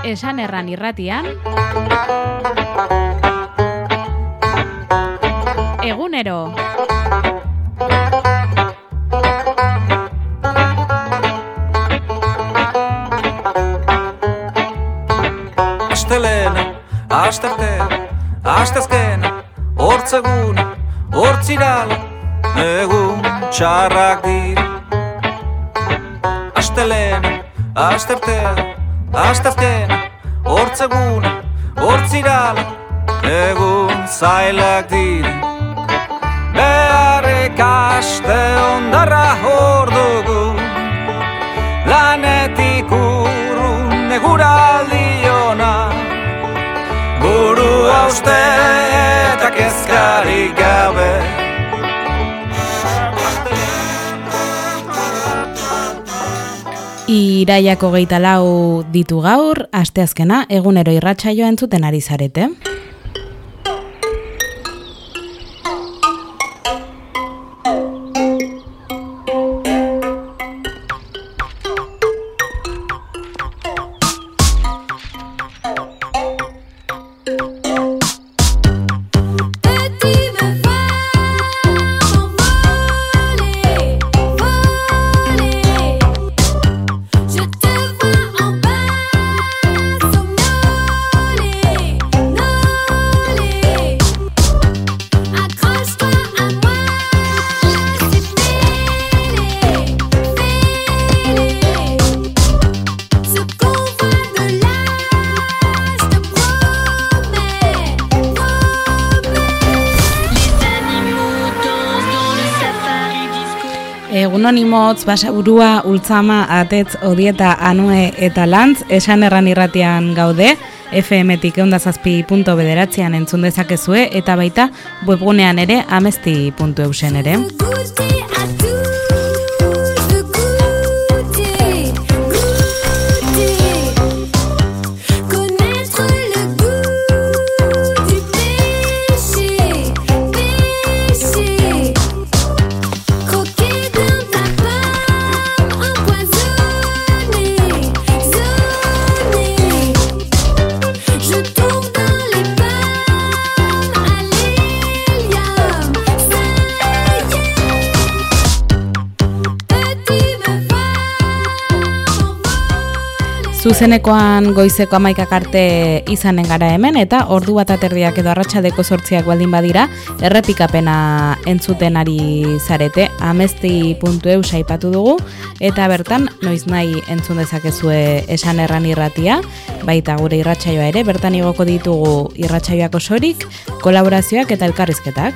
Esan Erran irratian egunero. Astelena, asteartea, asteazkena, hortzegun, hortzirala, egun txarrak dira. Astelena, asteartea, asteazkena, hortzegun, hortzirala, egun zailak dira. Beharrik aste ondarra hor dugu, lanetik urrun eguraldi ona. Buru hauste eta kezkarik gabe. Iraiak 24 ditu gaur, asteazkena egunero irratsaioa entzuten ari zarete. Egunonimotz, Basaburua, Ultzama, Atetz, Odieta, Anue eta Lantz, Esan Erran irratian gaude, FM-tik 107.9 entzun dezakezue, eta baita webgunean ere amesti.eusen ere. Zuzenekoan goizeko 11 arte izanen gara hemen, eta ordu bat aterdiak edo arratsaldeko 8 baldin badira, errepikapena entzuten ari zarete, amesti.eu saipatu dugu, eta bertan noiz nahi entzun dezakezue Esan Erran irratia, baita gure irratsaioa ere, bertan igoko ditugu irratsaioak osorik, kolaborazioak eta elkarrizketak.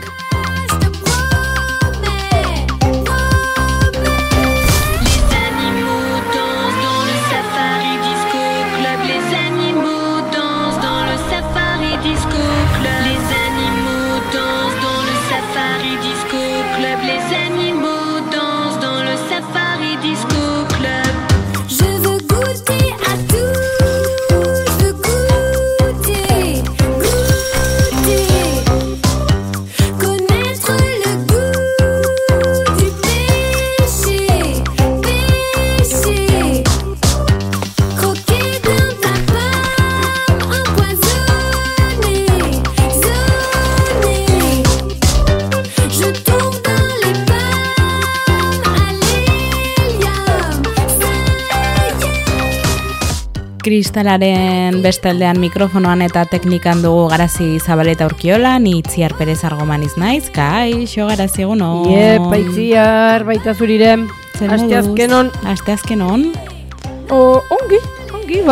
Kristalaren bestaldean mikrofonoan eta teknikan dugu Garazi Zabaleta Urkiola, ni Itziar Perez Argomaniz naiz, kaixo Garazi egunon. Itziar, baita zurire, asteazkenon. Ongi,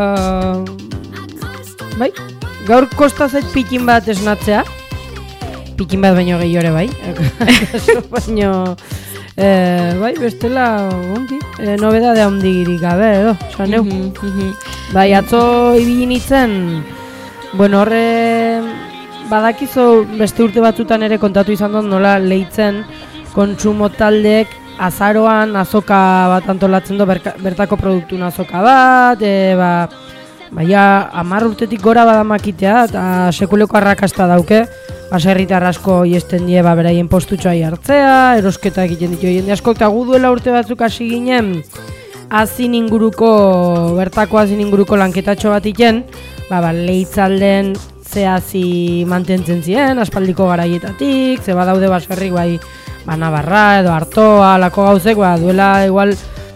bai, gaur kosta zait pikin bat esnatzea, pikin bat baino gehiore bai, baino... bai, bestela ongi, nobedade handirik gabe edo, saneu. Bai, atzo ibili nintzen, horre badakizu beste urte batzutan ere kontatu izan dut nola lehitzen kontsumo taldeek azaroan azoka bat antolatzen du, bertako produktun azoka bat, baina 10 urtetik gora badamakitea eta sekuleko arrakasta dauke, baserritar asko iesten die beraien postutxoa hartzea, erosketa egiten ditu jende asko, eta gu duela urte batzuk hasi ginen azin inguruko, bertako azin inguruko lanketatxo bat iken, lehitzalden ze hazi mantentzen ziren, aspaldiko garaietatik, ze badaude baserrik bai Navarra edo Artoa, lako gauzek, duela igual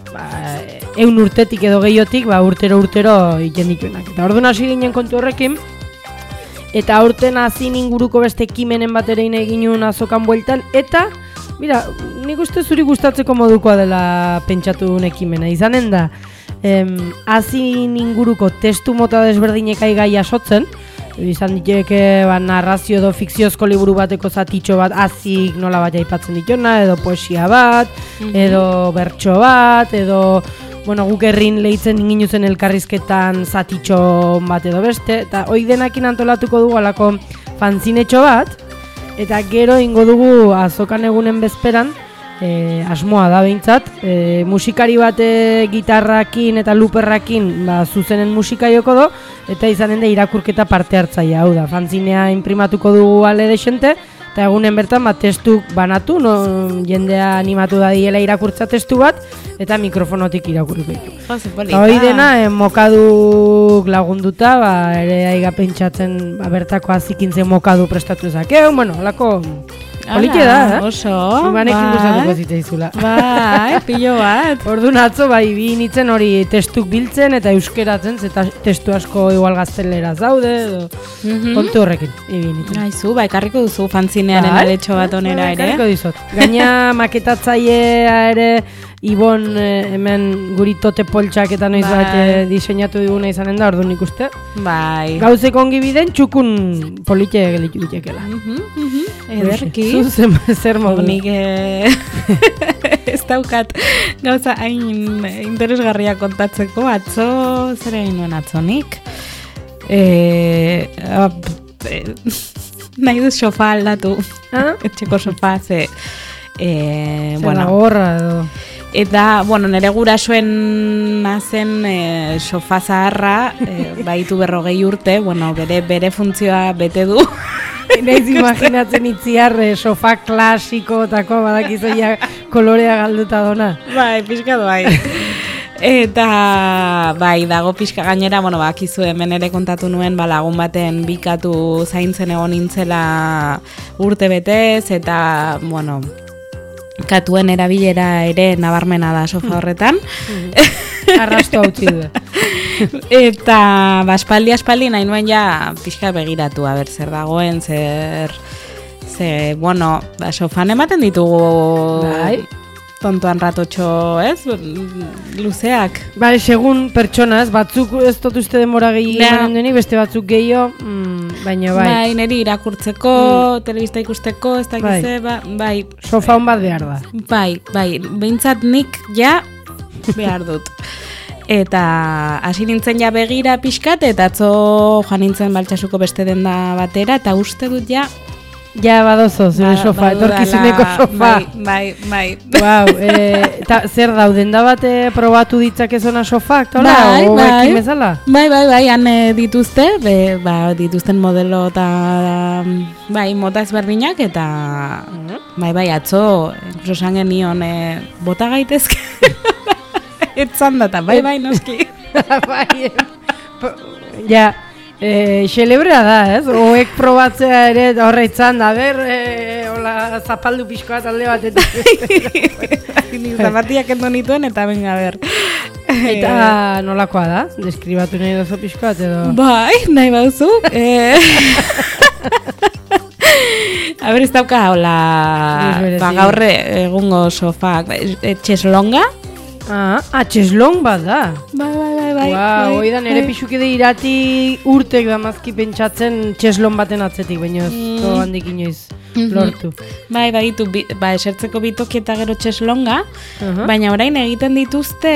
100 urtetik edo gehiotik, urtero iken dituenak. Eta orduan hasi ginen kontu horrekin, eta aurten azin inguruko beste ekimenen bat ere egin azokan bueltan, eta, mira, nik uste zuri gustatzeko modukoa dela pentsatu ekimena, izanen da, azin inguruko testu mota desberdinek aigai jasotzen, izan diteke narrazio edo fikziozko liburu bateko zatitxo bat azik nola bat aipatzen dituna, edo poesia bat, edo bertso bat, edo guk herrin lehitzen inginuzen elkarrizketan zatitxo bat edo beste, eta hoi denakin antolatuko dugu alako fanzinetxo bat, eta gero ingo dugu azokan egunen bezperan, asmoa da behintzat, musikari bat gitarrakin eta luperrakin zuzenen musika joko do, eta izanen da irakurketa parte hartzaia, hau da, fanzinea imprimatuko dugu ale desente, eta egunen bertan testu banatu, jendea animatu da diela irakurtza testu bat, eta mikrofonotik irakurriko ditu. Hoi dena, mokaduk lagunduta, ere aiga pentsatzen bertako azikintzen mokadu prestatu ezakeu, alako... Polike da, oso, Banekin gustatuko zitzaizula. Pilo bat. Orduan atzo, bi nintzen hori testuk biltzen eta euskeratzen, eta testu asko igual gazteleraz daude, kontu horrekin, ibi nintzen. Aizu, ekarriko duzu fanzinearen aletxo bat onera ere. Ekarriko dizot. Gaina maketatzailea ere, Ibon hemen guri tote poltsak eta noiz bat diseinatu diguna izanen da, orduan ikuste. Gauzek ongi biden, txukun polite gelitu ditekela. Ederki. Zu zer modu. Nik ez daukat gauza hain interesgarria kontatzeko, atzo, zer egin nuen atzonik? Nahi duz sofa aldatu. Etxeko sofa, ze... Zera gorra edo... Eta, nire gurasoen zen sofa zaharra, baitu 40 urte, bere funtzioa bete du. Naiz imaginatzen itziar sofa klasikotako badakizoia kolorea galduta dona. Pixka bai. Eta, dago pixka gainera, bakizu hemen ere kontatu nuen, lagun baten bikatu zaintzen egon nintzela urte betez, eta, katuen erabilera ere nabarmena da sofa horretan. Arrastu hau txilde. Eta aspaldi nahi nuen ja pixka begiratu, zer dagoen, sofan ematen ditugu tontoan ratotxo, luzeak. Segun pertsonaz, batzuk ez dut uste demora gehiago duenik, beste batzuk gehiago, baina bai. Neri irakurtzeko, telebista ikusteko, ez dakize, sofa hon bat behar da. Behintzat nik ja behar dut. Eta hasi nintzen ja begira pixkat, eta atzo joan nintzen Baltsasuko beste denda batera, eta uste dut ja... Ja, badozo, zure sofa, etorkizuneko sofa. Bai. Eta zer dauden da bat probatu ditzakezona sofak, tola? Bai, han dituzte, dituzten modelo eta mota ezberdinak, eta atzo, esan genion, bota gaitezke, etzan data, bai, noski. Ja, xelebrea da, ez? Oek probatzea ere horreitzan da, hola, zapaldu pixkoa talde bat, zapatiak endo nituen, eta venga, Eta nolakoa da? Deskribatu nahi dozu pixkoat, edo? Bai, nahi bauzu. Ez dauka, hola, gaur egungo sofak, txeslonga. Txeslong bat da. Bai. Hoi da, nire pixukide irati urtek da mazki pentsatzen txeslong baten atzetik, baina ez handik inoiz lortu. Bai, esertzeko bitoki eta gero txeslonga, baina orain egiten dituzte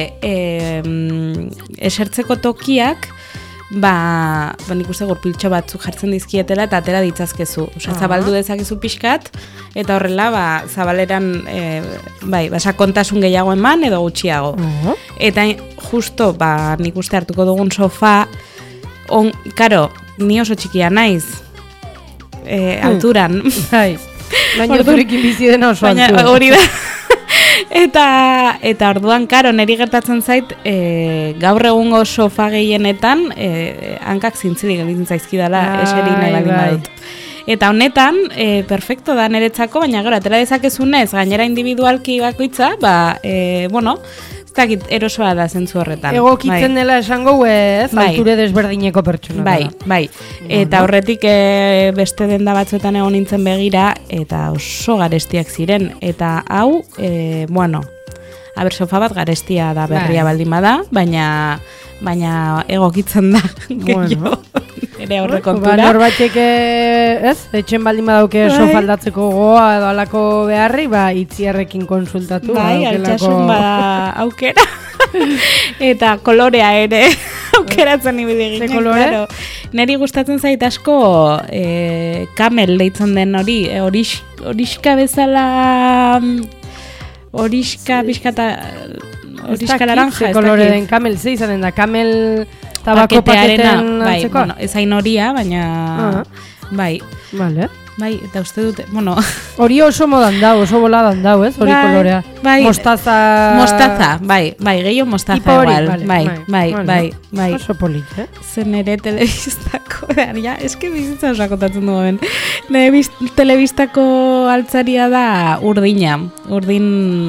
esertzeko tokiak, nik uste gurpiltxo batzuk jartzen dizkietela eta atera ditzazkezu. Zabaldu dezakezu pixkat, eta horrela, zabaleran, sakontasun gehiago eman edo gutxiago. Eta justo, nik uste hartuko dugun sofa, karo, ni oso txikia naiz, alturan. Baina zurekin bizi dena oso alturan. Hori da. Eta orduan, karo, niri gertatzen zait, gaur egungo sofa gehienetan, hankak zintzilik egiten zaizkidala, eseri nahi baldin badut. Eta honetan, perfecto da niretzako, baina gero, atera dezakezunez, gainera individualki bakoitza, bueno, ez dakit erosoa da zentzu horretan. Egokitzen dela esango, alture desberdineko pertsona. Bai. Eta horretik beste denda batzuetan egon nintzen begira, eta oso garestiak ziren. Eta hau, bueno, sofa bat garestia da berria baldin bada, baina egokitzen da gehiago. Ere aurrekontura. Norbatek etxen baldin badauke sofa aldatzeko goa edo alako beharri, itziarrekin konsultatu. Bai, altxasun bada aukera. Eta kolorea ere aukeratzen ibili ginen. Ze kolore? Claro. Neri gustatzen zait asko kamel deitzen den hori, horiska bezala, horiska naranja. Ze kolore den kamel, ze izanen da, kamel tabako paketen antzeko? Bueno, ezain horia, baina bai. Vale. Bai, eta uste dute, bueno... Hori oso modan dau, oso boladan dau, ez? Hori kolorea. Bai. Mostaza, bai, gehiago mostaza igual. Bai. Oso polit, Zen ere telebistako, eske bizitza osakotatzen du ben. Nire telebistako altzaria da urdina. Urdin...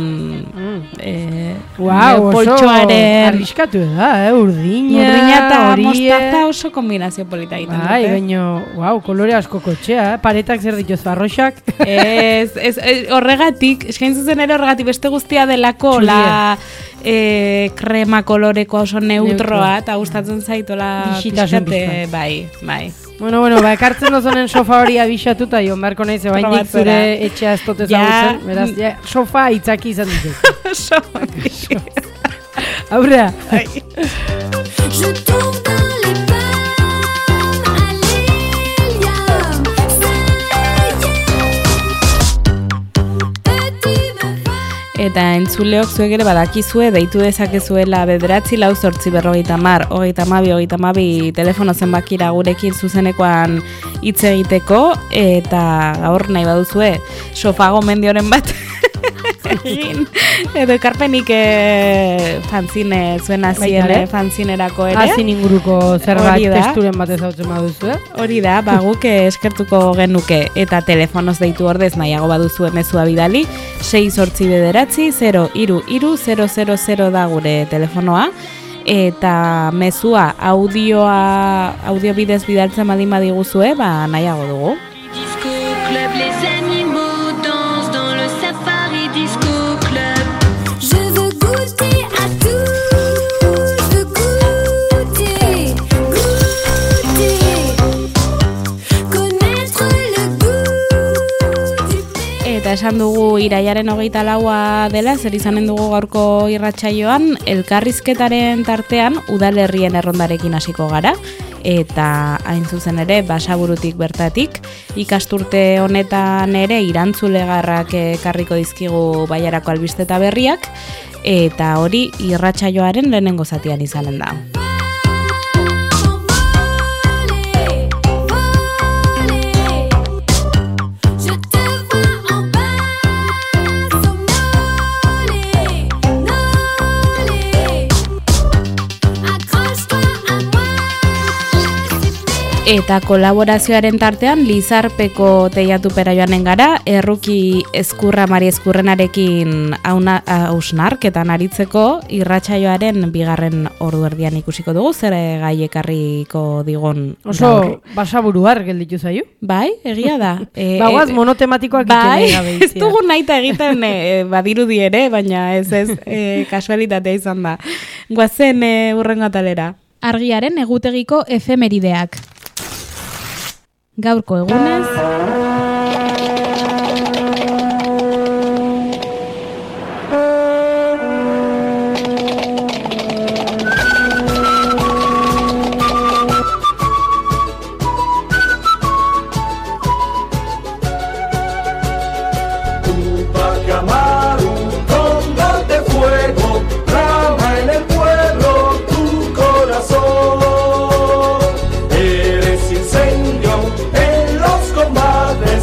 oso arriskatu da, urdina eta mostaza oso kombinazio polita egiten dute. Bai, baina, kolore asko kotxea, paretak zer dituz, arroxak? Ez, horregatik, eskain zuzen ere horregatik beste guztia delako, krema koloreko oso neutroa, eta gustatzen zaitola pixkate, bai. Bueno, ekartzen dozonen sofa hori abixatu eta joan beharko nahi zebaindik zure etxea ez dut ezagutzen, beraz, sofa itzaki izan ditu. Sofa. Aurrea. Eta entzuleok zuek ere badakizue, deitu dezakezuela 944 30 telefono zenbakira gurekin zuzenekoan hitz egiteko, eta gaur nahi baduzue sofa gomendioren bat egin, edo ekarpenik fanzine zuen aziele, fanzinerako ere. Azin inguruko zerbait testuren bat ezautzen baduzue. Hori da, guk eskertuko genuke, eta telefonoz deitu ordez nahiago baduzue mezua bidali, 6-8-9-0-3-0-0-0 da gure telefonoa, eta mezua audio bidez bidaltzen baldin badiguzue, nahiago dugu. Eta esan dugu iraiaren 24 dela, zer izanen dugu gaurko irratsaioan, elkarrizketaren tartean udalerrien errondarekin hasiko gara, eta hain zuzen ere Basaburutik bertatik, ikasturte honetan ere irantzulegarrak ekarriko dizkigu Baiarako albiste eta berriak, eta hori irratsaioaren lehenengo zatian izanen da. Eta kolaborazioaren tartean Lizarpeko teiatupera joanen gara, erruki Ezkurra Mari Ezkurrenarekin hausnarketan aritzeko irratsaioaren bigarren ordu erdian ikusiko dugu, zer gai ekarriko digon. Oso basaburuar gelditu zaio? Bai, egia da. Bagoaz monotematikoak bai, ez dugu naita egiten badirudi ere, baina ez kasualitatea izan da. Goazen urrengo atalera. Argiaren egutegiko efemerideak. Gaurko egunez... Eres incendio en los combates.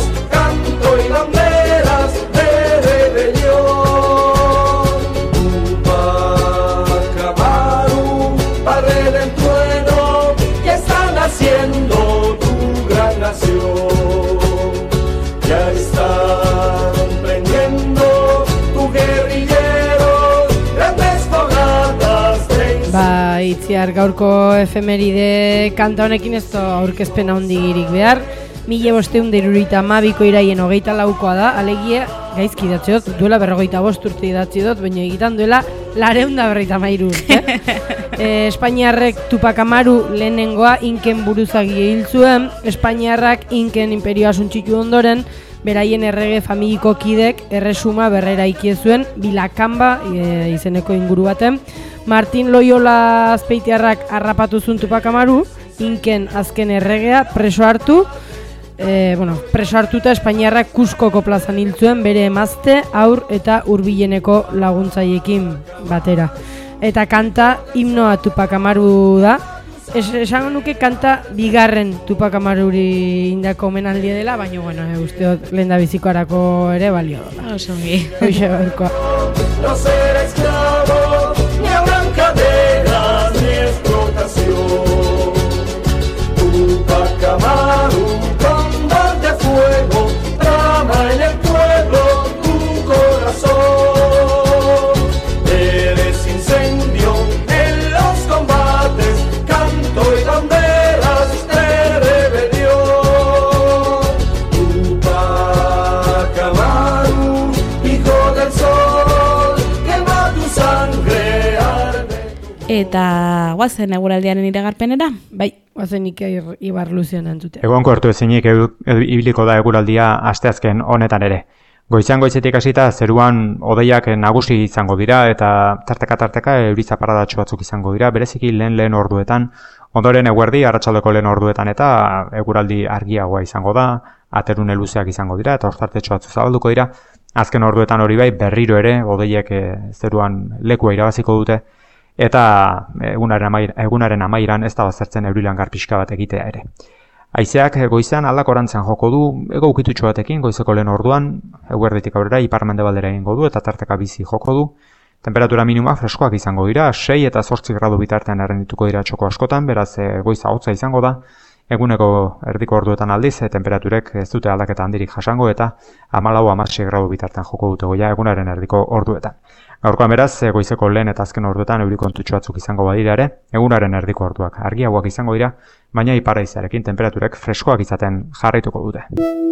itziar gaurko efemeride kanta honekin ez da aurkezpen handigirik behar. 1572ko iraien 24koa da, alegia gaizki idatzi dut, duela 45 urte idatzi dut, baina egitan duela 253 urte. Espainiarrek Tupac Amaru lehenengoa Inken buruzagi hil zuen, Espainiarrak Inken imperioa suntxitu ondoren, beraien errege familiko kidek erresuma berrera ikiezuen Bilakamba izeneko inguru baten. Martin Loyola Azpeitiarrak harrapatu zuen Tupac Amaru, Inken azken erregea preso hartu, preso hartuta Espainiarrak Cuzcoko plazan hil zuen bere emazte, haur eta hurbileneko laguntzaileekin batera. Eta kanta himnoa Tupac Amaru da. Esango nuke kanta bigarren Tupac Amaruri indako omenaldia dela, baina uste dut lehendabizikoarako ere balio da. Osongi. Hoxe gaurkoa. No será esclavo, ni habrán cadenas, ni explotación. Tupac Amaru, condor de fuego, trama en el pueblo tu corazón. Eres incendio en los combates, canto y banderas de rebelión. Tupac Amaru, hijo del sol, quema tu sangre arde. Eta guazen eguraldiaren iragarpenera? Bai, guazen Ibar Luzian entzutea. Egonko hartu ezinik ibiliko da eguraldia asteazken honetan ere. Goizean goizetik hasita zeruan hodeiak nagusi izango dira eta tarteka euri zaparadatxo batzuk izango dira, bereziki lehen orduetan, ondoren eguerdi arratsaldeko lehen orduetan eta eguraldi argiagoa izango da, aterune luzeak izango dira eta ostartetxo batzu zabalduko dira. Azken orduetan hori bai berriro ere hodeiek zeruan lekua irabaziko dute eta egunaren amaieran ez da bazertzen eurilangar pixka bat egitea ere. Haizeak goizean aldakorantzen joko du, ego ukitutxo batekin goizeko lehen orduan, eguerditik aurrera ipar-mendebaldera egingo du eta tarteka bizi joko du. Temperatura minima freskoak izango dira, 6 eta 8 gradu bitartean errendituko dira txoko askotan, beraz goiza hotza izango da. Eguneko erdiko orduetan aldiz, temperaturek ez dute aldaketa handirik jasango eta 14-16 gradu bitartean joko dute goia egunaren erdiko orduetan. Gaurkoan beraz, goizeko lehen eta azken orduetan euri kontutxo batzuk izango badira ere, egunaren erdiko orduak argiagoak izango dira, baina iparraizearekin temperaturek freskoak izaten jarraituko dute.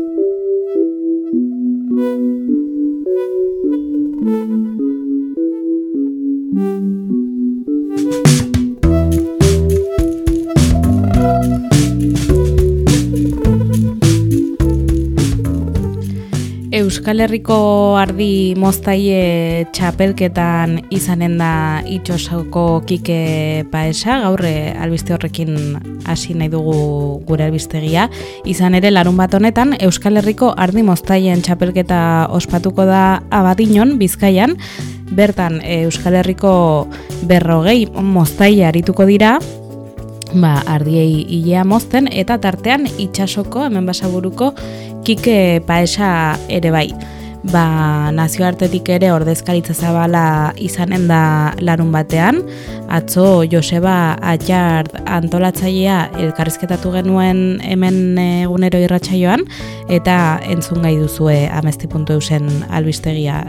Euskal Herriko ardi moztaie txapelketan izanen da Itxosoko Kike Paesa, gaur albiste horrekin hasi nahi dugu gure albistegia. Izan ere larun bat honetan Euskal Herriko ardi moztaien txapelketa ospatuko da Abadiñon, Bizkaian. Bertan Euskal Herriko 40 moztaile arituko dira, ardiei ilea mozten, eta tartean Itsasoko, hemen Basaburuko, Kike Paesa ere bai. Nazioartetik ere ordezkaritza zabala izanen da larun batean. Atzo Joseba Atxart antolatzailea elkarrizketatu genuen hemen egunero irratsaioan eta entzun gai duzue amesti.eusen albistegia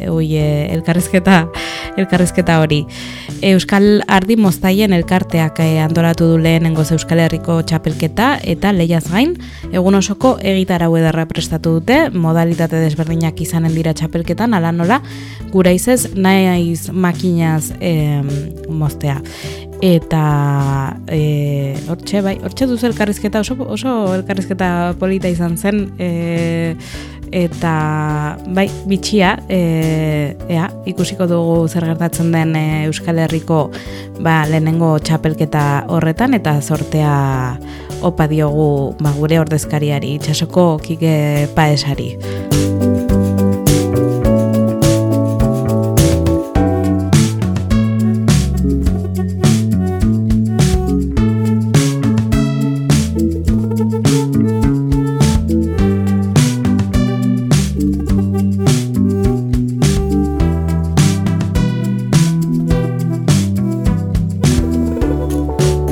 elkarrizketa hori. Euskal Ardi Moztaien elkarteak antolatu du lehenengoz Euskal Herriko txapelketa eta lehiaz gain egun osoko egitarau ederra prestatu dute, modalitate desberdinak izanen dira txapelketan, ala nola gura izez naiz makinaz moztea. Eta hortxe duzu elkarrizketa, oso elkarrizketa polita izan zen, eta bitxia, ikusiko dugu zer gertatzen den Euskal Herriko lehenengo txapelketa horretan, eta sortea opa diogu gure ordezkariari, Itsasoko Kike Paesari.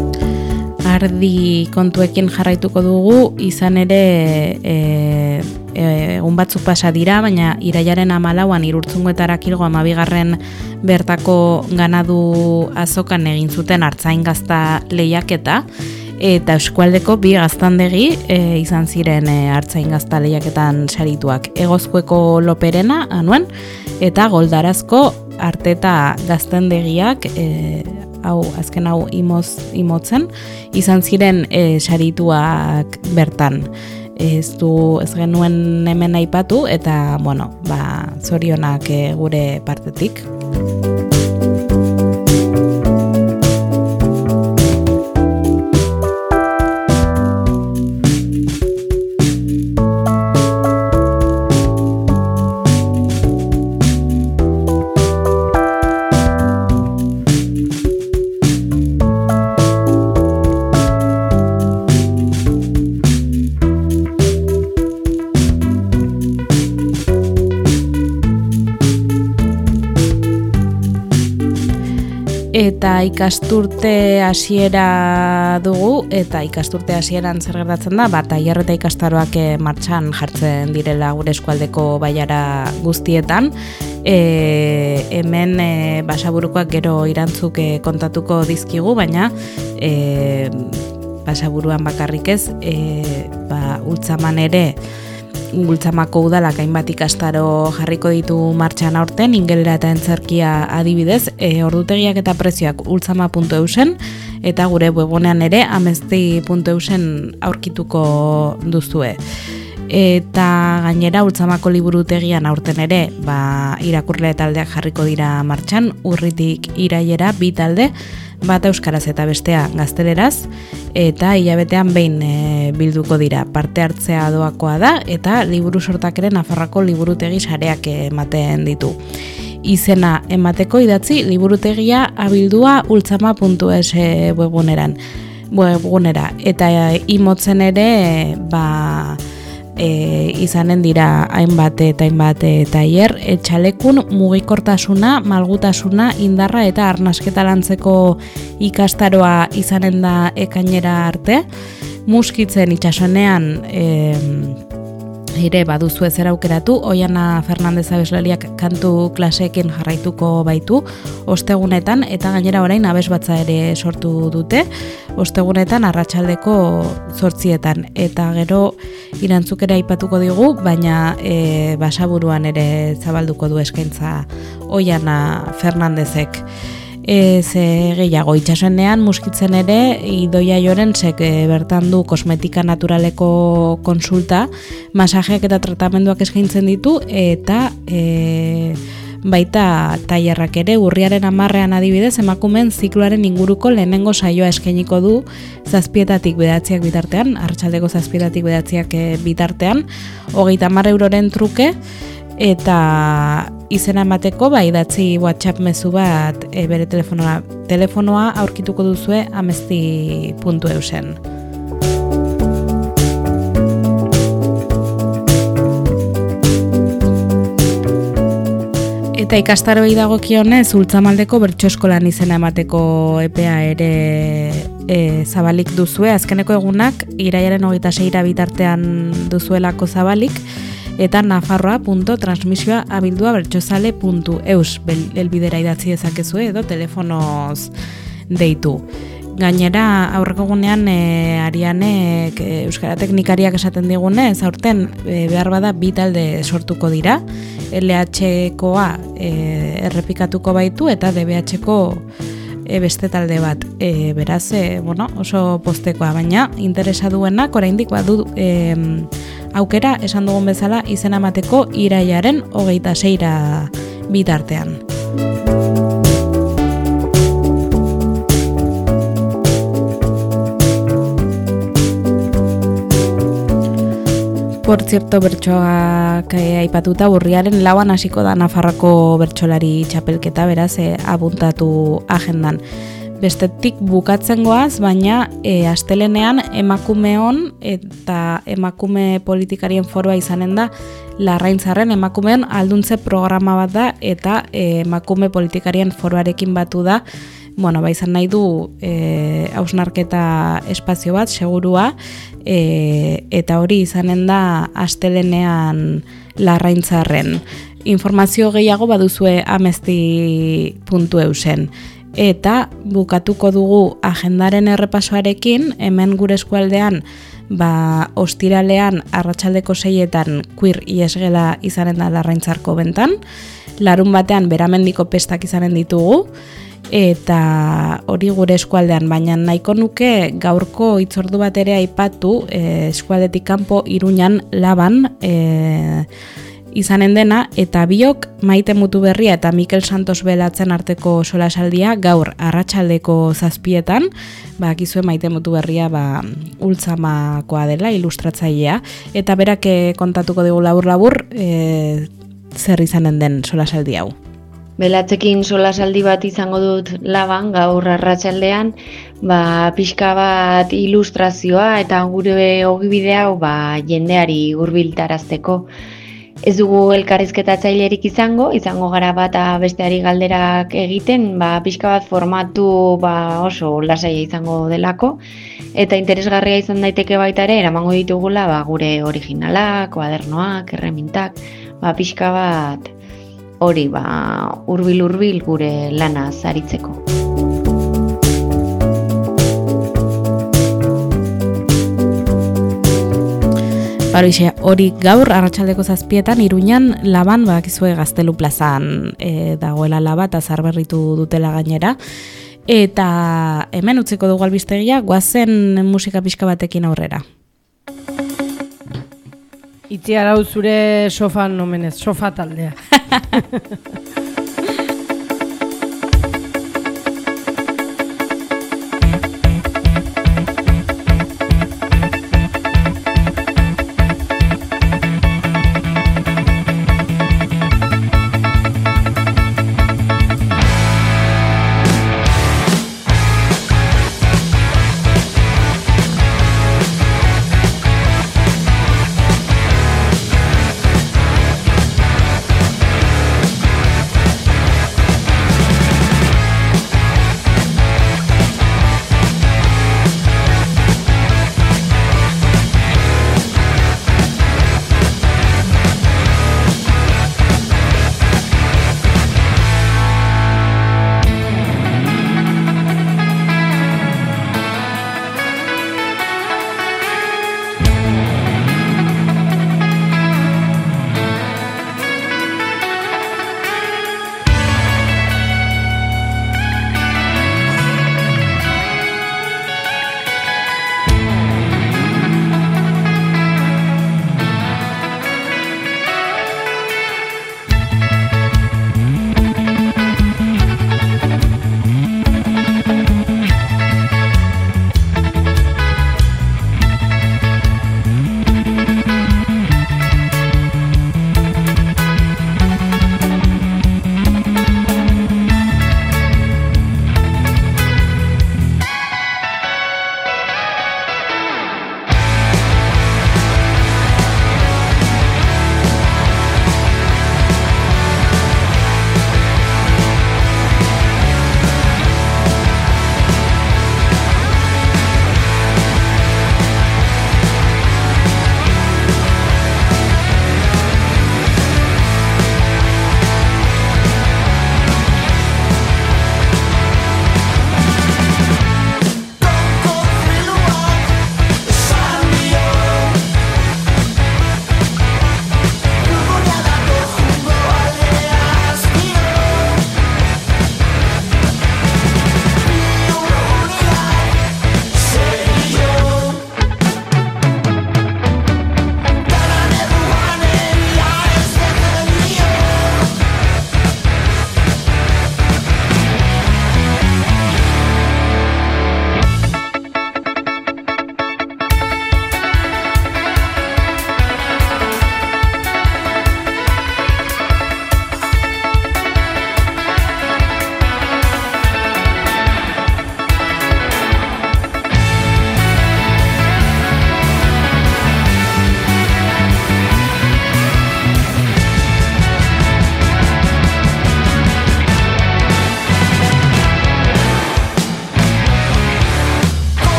Ardi kontuekin jarraituko dugu, izan ere egun batzuk pasa dira, baina irailaren 14an Irurtzungoetara Kilgo 12. Bertako ganadu azokan egin zuten artzain gazta lehiaketa, eta eskualdeko 2 gaztandegi izan ziren artzain gazta lehiaketan sarituak. Egozkueko Loperena, anuen, eta Goldarazko Arteta gaztandegiak, azken hau imotzen, izan ziren sarituak bertan. Ez genuen hemen aipatu, eta, zorionak gure partetik. Eta ikasturte hasiera dugu, eta ikasturte hasieran zer gertatzen da, tailer eta ikastaroak martxan jartzen direla gure eskualdeko bailara guztietan. Hemen Basaburukoak gero irantzuk kontatuko dizkigu, baina Basaburuan bakarrik ez, Ultzaman ere, Ultzamako udalak hainbat ikastaro jarriko ditu martxan aurten, ingelera eta entzerkia adibidez, ordutegiak eta prezioak ultzama.eusen, eta gure webgunean ere amesti.eusen aurkituko duzue. Eta gainera Ultzamako liburutegian aurten ere, irakurle taldeak jarriko dira martxan, urritik irailera 2 talde, bat euskaraz eta bestea gazteleraz, eta hilabetean behin bilduko dira. Parte hartzea doakoa da, eta liburu sortak ere Nafarroako liburutegi sareak ematen ditu. Izena emateko idatzi liburutegia abildua ultzama.es webgunera, eta imotzen ere izanen dira hainbat tailer, txalekun mugikortasuna, malgutasuna, indarra eta arnasketa lantzeko ikastaroa izanen da ekainera arte. Muskitzen itsasonean ere baduzu ezer aukeratu, Oiana Fernandez abeslariak kantu klaseekin jarraituko baitu ostegunetan, eta gainera orain abesbatza ere sortu dute, ostegunetan arratsaldeko 8etan, eta gero irantzuk ere aipatuko digu, baina Basaburuan ere zabalduko du eskaintza Oiana Fernandezek. Gehiago itsasoenean Muskitzen ere Idoia Jorensek bertan du kosmetika naturaleko konsulta, masajeak eta tratamenduak eskaintzen ditu, eta baita tailerrak ere urriaren 10ean adibidez emakumeen zikloaren inguruko lehenengo saioa eskainiko du 7:00 9:00 bitartean, arratsaldeko 7:00 9:00 bitartean, 30 euroren truke, eta izena emateko idatzi WhatsApp mezu bat bere telefonoa aurkituko duzue amesti.eusen. Eta ikastaroei dagokionez, Ultzamaldeko bertso eskolan izena emateko epea ere zabalik duzue, azkeneko egunak irailaren 26 bitartean duzuelako zabalik, eta nafarroa.transmisioa abildua bertsozale.eus elbidera idatzi dezakezue edo telefonoz deitu. Gainera, aurreko gunean Arianek Euskara Teknikariak esaten digunez, aurten behar bada 2 talde sortuko dira, LH-koa errepikatuko baitu eta DBH-ko beste talde bat. Beraz, oso postekoa, baina interesa duenak oraindik badu aukera, esan dugun bezala, izena emateko irailaren 26 bitartean. Por cierto, bertsoak aipatuta urriaren 4an hasiko da Nafarroko bertsolari txapelketa, beraz, apuntatu agendan. Bestetik bukatzen goaz, baina astelenean emakumeon eta emakume politikarien foroa izanen da Larraintzarren emakumeon alduntze programa bat da, eta emakume politikarien foroarekin batu da bueno, izan nahi du hausnarketa espazio bat, segurua, eta hori izanen da astelenean Larraintzarren. Informazio gehiago baduzue amesti.eusen. Eta bukatuko dugu agendaren errepasoarekin, hemen gure eskualdean, ostiralean arratsaldeko 6etan queer iesgela izanen da Larraintzarko bentan, larun batean beramendiko pestak izanen ditugu, eta hori gure eskualdean, baina nahiko nuke gaurko hitzordu bat ere aipatu eskualdetik kanpo Iruñan Laban izanen dena, eta biok Maite Mutuberria eta Mikel Santos Belatzen arteko solasaldia gaur arratsaldeko 7etan, bakizue Maite Mutuberria ultzamakoa dela, ilustratzailea, eta berak kontatuko digu labur-labur zer izanen den solasaldi hau. Belatzekin solasaldi bat izango dut Laban gaur arratsaldean, pixka bat ilustrazioa eta gure ogibide hau jendeari hurbiltarazteko. Ez dugu elkarrizketatzailerik izango gara bata besteari galderak egiten, pixka bat formatu oso lasaia izango delako, eta interesgarria izan daiteke baita ere, eramango ditugula gure originalak, kuadernoak, erremintak, pixka bat hori hurbil gure lana zaritzeko. Hori gaur arratsaldeko 7etan Iruñan Laban bakizue Gaztelu plazan dagoela laba eta zarberritu dutela gainera. Eta hemen utziko dugu albistegia, goazen musika pixka batekin aurrera. Itziarau zure sofan omenez, sofa taldea.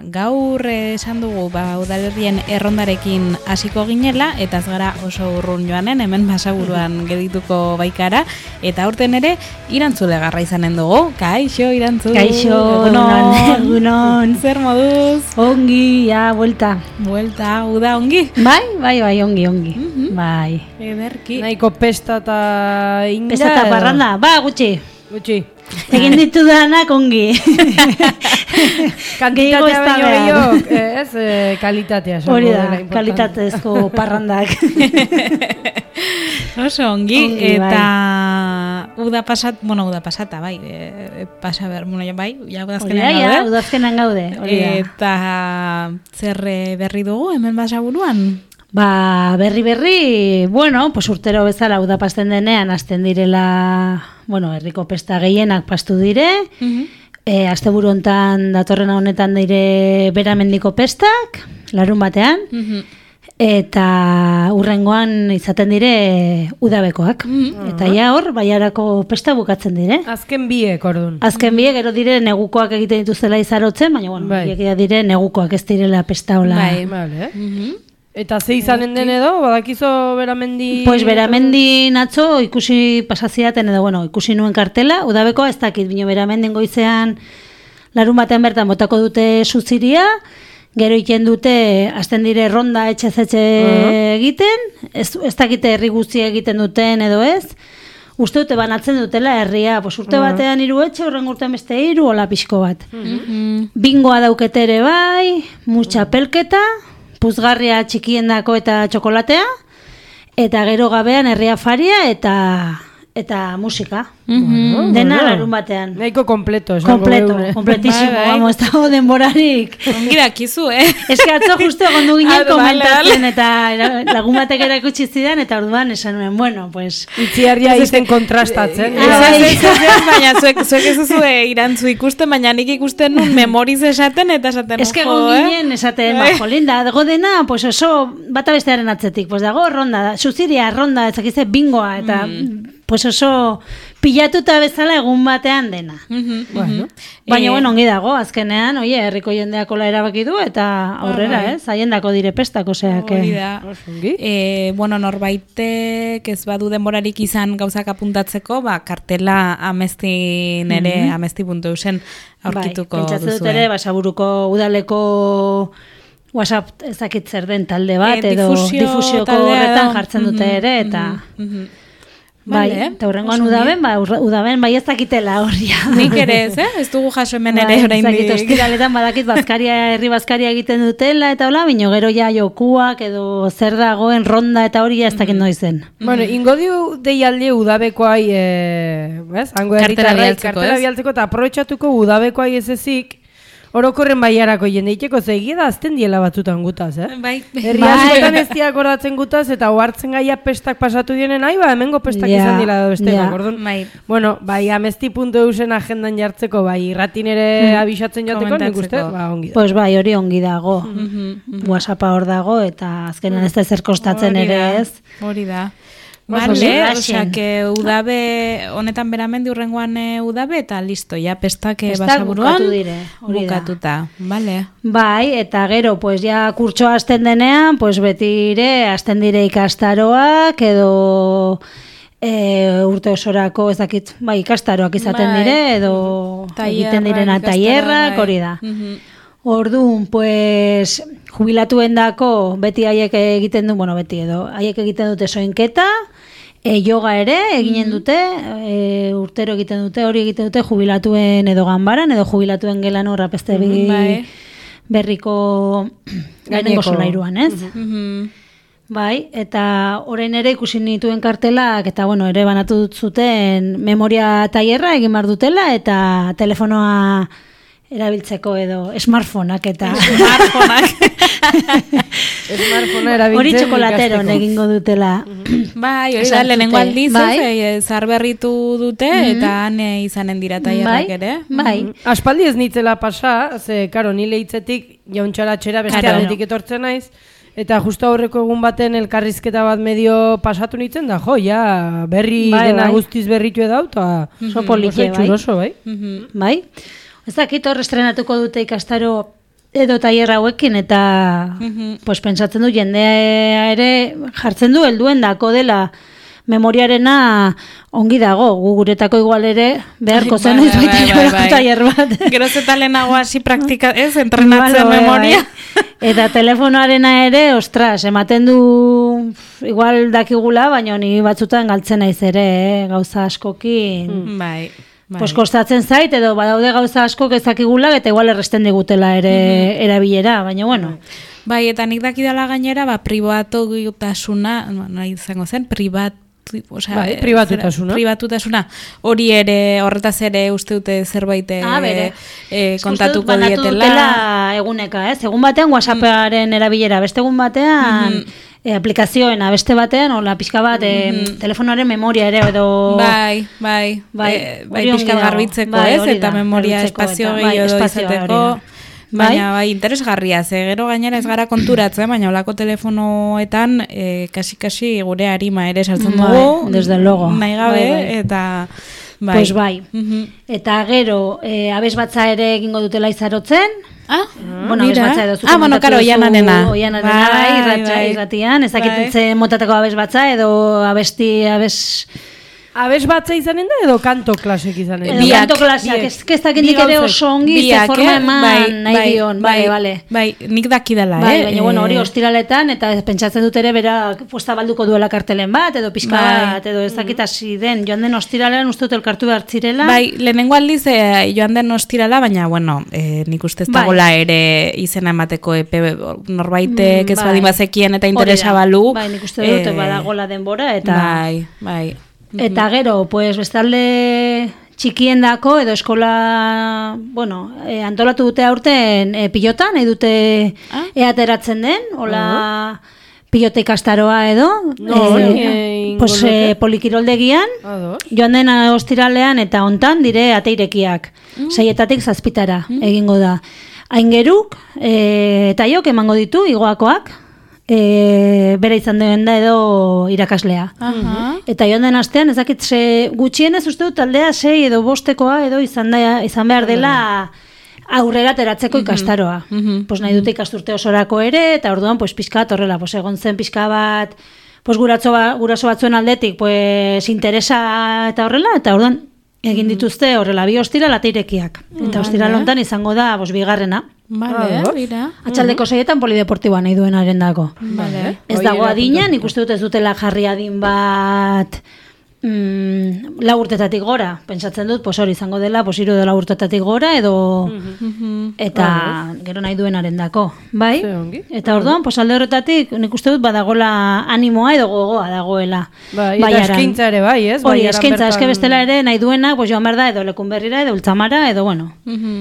gaur esan dugu udalerrien errondarekin hasiko ginela, eta ez gara oso urrun joanen, hemen Basaburuan gedituko baikara, eta aurten ere Irantzulegarra izanen dugu. Kaixo, Irantzu. Kaixo, egunon. Zer moduz? Ongi, ja, buelta. Buelta, uda ongi? Bai, ongi. Bai. Ederki. Nahiko pesta eta inda. Pesta eta parranda, gutxi. Egin ditu danak ongi. Kantitatea baino gehiago, kalitatea. Hori da, kalitatezko parrandak. Oso ongi, eta uda pasata, bai, pasa ber, bai, ja udazkenan gaude. Eta zer berri dugu, hemen Basaburuan? Berri, bueno, pues urtero bezala uda pasten denean, hasten direla, bueno, herriko pesta gehienak pastu dire, asteburu hontan datorrena honetan dire beramendiko pestak, larun batean, eta urrengoan izaten dire udabekoak. Eta ja hor, baiarako pesta bukatzen dire. Azken biek, ordun. Azken biek, gero dire negukoak egiten dituztela izarotzen, baina bueno, biek dire negukoak ez direla pesta hola. Bai, bale. Eta ze izanen den edo, badakizo beramendi... Pues beramendi atzo ikusi pasaziaten edo, bueno, ikusi nuen kartela, udabekoa ez dakit, bino beramendin goizean larun batean bertan botako dute suziria, gero iten dute, hasten dire ronda etxe egiten, ez dakite herri guzti egiten duten edo ez, uste dute banatzen dutela herria, pues urte batean 3 etxe, urren urtean beste 3, hola pixko bat. Bingoa daukete ere bai, mutxapelketa, puzgarria txikiendako eta txokolatea, eta gero gabean herria faria eta musika. Dena larun batean. Nahiko kompleto. Kompletísimo, vamos, ez dago denborarik. Ongi dakizu, Ez que atzo justo egondu ginen komentatzen, eta lagun batek erakutsi zidan, eta orduan esan nuen, bueno, pues... Itziarria izten kontrastatzen. Baina, zuek ez duzu Irantzu ikusten, baina nik ikusten nun memoriz esaten, eta esaten, Ez que egon ginen esaten, jolinda, dago dena, pues oso bata bestearen atzetik, pues dago ronda, suziria, ronda, ezakize bingoa, eta pues oso pilatuta bezala egun batean dena. Baina, bueno, ongi dago, azkenean, herriko jendeakola erabaki du, eta aurrera, haiendako dire pestak, osea, hori da. Bueno, norbaitek ez badu denborarik izan gauzak apuntatzeko, kartela amestin ere, amesti.eusen aurkituko duzue. Pentsatzen dut ere, Basaburuko udaleko WhatsApp ezakit zer den talde bat, edo difusioko horretan jartzen dute ere, eta... Bai, eta horrengoan udaben bai ez dakitela horria. Nik ere ez dugu jaso hemen ere oraindik. Ostiraletan badakit herri bazkaria egiten dutela, eta hola, bino gero ja jokuak edo zer dagoen ronda eta hori ez dakit noizen. Bueno, ingo dio deialdi udabekoai, hango herritarrai kartela bialtzeko, eta aprobetxatuko udabekoai ez ezik, orokorren baiarako jende iteko, zegia da azten diela batzutan gutaz, Herri askotan ez diak ordatzen gutaz, eta ohartzen gaia pestak pasatu dienen, hemengo pestak izan dira beste, orduan. Bueno, amesti.eusen agendan jartzeko, irratin ere abisatzen jateko, nik uste, ongi da. Pues hori ongi dago, WhatsAppa hor dago, eta azkenan ez da zer kostatzen ere ez. Hori da. Vale, osea, que udabe, honetan beramendi urrengoan udabe, eta listo, ja pestak Basaburuan bukatuta, vale. Bai, eta gero, pues ja kurtsoa hasten denean, pues beti hasten dire ikastaroak, edo urte osorako, ez dakit, ikastaroak izaten dire, edo egiten direna tailerrak, hori da. Orduan, pues, jubilatuen dako, beti haiek egiten du, bueno, beti edo, haiek egiten dute soinketa, yoga ere eginen dute, urtero egiten dute, hori egiten dute jubilatuen edo ganbaran, edo jubilatuen gelan horra peste berriko gainengo solairuan, ez? Bai, eta orain ere ikusi nituen kartelak, eta bueno, ere banatu dut zuten memoria tailerra egin behar dutela, eta telefonoa erabiltzeko edo smartphoneak eta smartphonea erabiltzen hori txokolateron egingo dutela. Bai, hori da lehenengo aldiz, zarberritu dute, eta han izanen dira tailerrak ere. Bai. Aspaldi ez nitzela pasa, ze, karo, nile hitzetik jauntxaratxera beste aldetik etortzen naiz, eta justo aurreko egun baten elkarrizketa bat medio pasatu nitzen da, ja, berri dena guztiz berritu edau, eta oso polite, bai. Bai. Ez dakit hor estrenatuko dute ikastaro edo tailer hauekin, eta pues, pentsatzen du jendea ere jartzen du helduen dako dela memoriarena ongi dago, gu guretako igual ere beharko zen ez baita tailer bat. Geroz eta lehenago hasi praktika, ez, entrenatzen memoria. Eta telefonoarena ere, ostras, ematen du igual dakigula, baina ni batzutan galtzen naiz ere, gauza askokin. Bai. Pues kostatzen zait, edo badaude gauza asko ezakigula, eta igual erresten digutela ere erabilera, baina bueno. Bai, eta nik dakidala gainera, pribatutasuna, nahi izango zen, pribatutasuna. Hori ere, horretaz ere uste dute zerbait kontatuko dietela. Eguneka, ez? Egun batean WhatsApparen erabilera, beste egun batean aplikazioena, beste batean, hola, pixka bat, telefonoaren memoria ere, edo... Bai, pixka garbitzeko, ez? Eta memoria espazio gehiago izateko... Baina bai, interesgarria, gero gainera ez gara konturatzen, baina olako telefonoetan kasi gure arima ere sartzen dugu. Desde luego. Nahi gabe, eta... Pues bai. Eta gero, abesbatza ere egingo dutela izarotzen. Bueno, abesbatza edo zuko karo, Oianarena. Oianarena, irratian. Ez dakitze motatako abesbatza edo Abes batza izanen da edo kanto klasek izanen da? Kanto klaseak, ez dakitik ere oso ongi ze forma eman nahi dion, bale. Bai, nik dakidala, baina bueno, hori ostiraletan, eta pentsatzen dut ere bera puesta balduko duela kartelen bat, edo pixka bat, edo ez dakitasi den, joan den ostiralean uste dut elkartu behar zirela. Bai, lehenengo aldiz joan den ostirala, baina bueno, nik uste ez dagoela ere izena emateko norbaitek ez badin bazekien eta interesa balu. Bai, nik uste dut badagola denbora, eta... Bai. Eta gero, pues, bestalde txikiendako edo eskola, bueno, antolatu dute aurten pilotan, nahi dute ateratzen den, hola pilote ikastaroa edo, pues, polikiroldegian, joan den ostiralean eta hontan dire ateirekiak, 6-etatik 7 egingo da. Aingeruk, eta jok emango ditu, igoakoak, bere izan duen da edo irakaslea. Eta joan den astean, ezakit gutxienez uste dut taldea 6 edo 5 edo izan behar dela aurrera teratzeko ikastaroa. Pues nahi dute ikasturte osorako ere, eta orduan pues, pixka bat horrela, pues, egon zen pixka bat pues, guraso batzuen aldetik pues, interesa eta horrela, eta orduan egin dituzte horrela 2 ostiral ateirekiak. Eta ostiral hontan izango da pues, 2. Mira. Atxaldeko 6etan polideportiboa nahi duenaren dago. Ez dago adina, nik uste dut ez dutela jarri adin bat 4 urtetatik gora. Pentsatzen dut, hori izango dela, 3 edo 4 urtetatik gora, edo eta gero nahi duenaren dako. Bai? Eta orduan, alde horretatik, nik uste dut badagola animoa edo gogoa dagoela. Eta eskaintza ere bai, ez? Hori, eskaintza, eske bestela ere nahi duena, joan behar da, edo Lekunberrira, edo Ultzamara, edo bueno.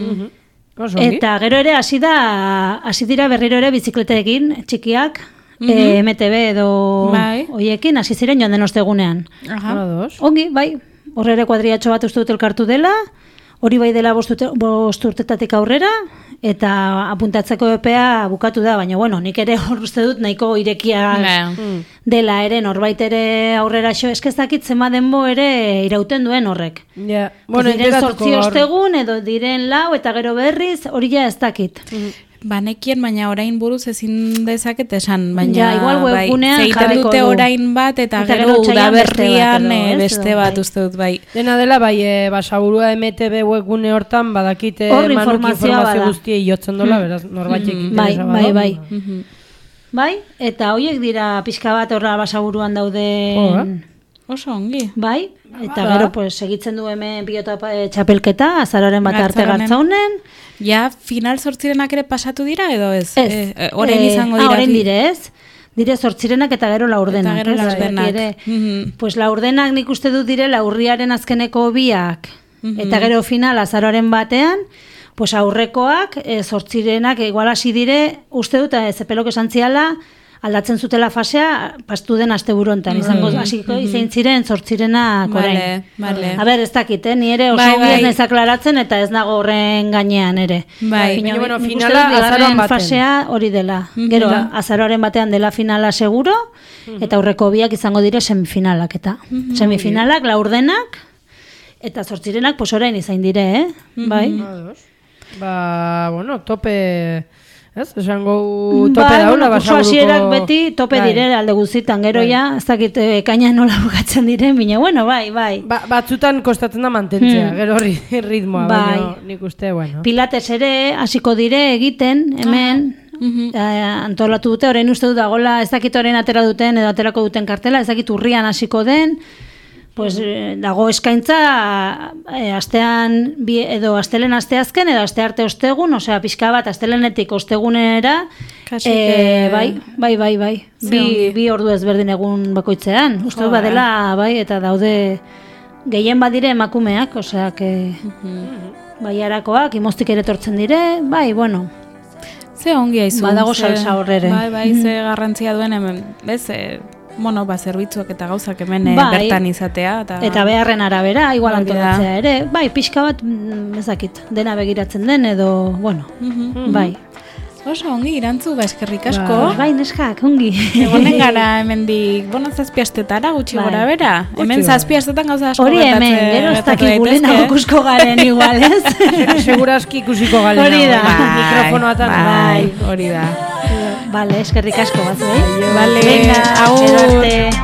Eta gero ere hasi dira berriro ere bizikletekin txikiak, MTB edo hoiekin hasi ziren joan den ostegunean. Ongi, bai, horre ere kuadriatxo bat uste dut elkartu dela, hori bai dela 5 urtetatik aurrera, eta apuntatzeko epea bukatu da, baina bueno, nik ere hor uste dut nahiko irekia dela ere, norbait ere aurrera ez dakit zema denbo ere irauten duen horrek. Diren 8 ostegun edo diren 4 eta gero berriz, hori ja ez dakit. Banekien, baina orain buruz ezin dezaket esan, baina igual webgunean zeiten dute orain bat eta gero udaberrian beste bat uste dut bai. Dena dela bai, basaburua MTB webgune hortan badakite informazio guztiei jotzen dola, beraz norbaitek interesa bada. Bai, eta hoiek dira pixka bat horra basaburuan dauden... Oso ongi. Bai, eta gero segitzen du hemen pilota txapelketa, azaroaren bat arte Gartzaunen. Ja, final 8renak ere pasatu dira edo ez? Oren izango dira. Oren direz. Dire 8renak eta gero 4denak. Eta gero 4denak. Pues 4denak nik uste dut direla urriaren azkeneko 2ak. Eta gero final azaroaren batean, pues aurrekoak 8renak igual hasi dire, uste dut zepelok esan ziala, aldatzen zutela fasea, pastu den asteburu hontan, izango hasiko izan ziren 8renak orain. A ber, ez dakit, ni ere oso ez naiz aklaratzen eta ez nago horren gainean ere. Baina, bueno, finala azaroan batean. Fasea hori dela. Gero, azaroaren batean dela finala seguro, eta aurreko 2ak izango dire semifinalak eta. Semifinalak, 4denak, eta 8renak, pues orain izan dire, bai? Bueno, tope... Ez, esango tope daula, basaburuko... Hasierak beti tope dire alde guztitan, gero ja, ez dakit ekaina nola bukatzen diren, baina, bueno, bai. Batzutan kostatzen da mantentzea, gero ritmoa, baina nik uste, bueno. Pilates ere hasiko dire egiten, hemen, antolatu dute, orain uste dut dagoela, ez dakit orain atera duten edo aterako duten kartela, ez dakit urrian hasiko den, pues dago eskaintza astean edo astelen asteazken edo astearte ostegun, osea pixka bat astelenetik ostegunera, bai. Bi ordu ezberdin egun bakoitzean. Uste dut badela, bai, eta daude gehien badire emakumeak, osea que baiarakoak imoztik ere etortzen dire, bai, bueno. Ze ongi aizu. Badago salsa horrere. Bai, ze garrantzia duen hemen, bez, zerbitzuak eta gauzak hemen bertan izatea. Eta beharren arabera, igual antolatzea ere. Bai, pixka bat, ezakit, dena begiratzen den edo, bueno, bai. Oso, ongi, irantzu, eskerrik asko. Bai, neskak, ongi. Egonen gara hemendik, zazpiastetara gutxi gora bera. Hemen zazpiastetan gauza asko hori hemen, gero ez dakik ikusko garen igual, ez? Segurazki ikusiko galen. Hori da. Mikrofonoatan. Bai, hori da. Bale, eskerrik asko bat, Bale, agur.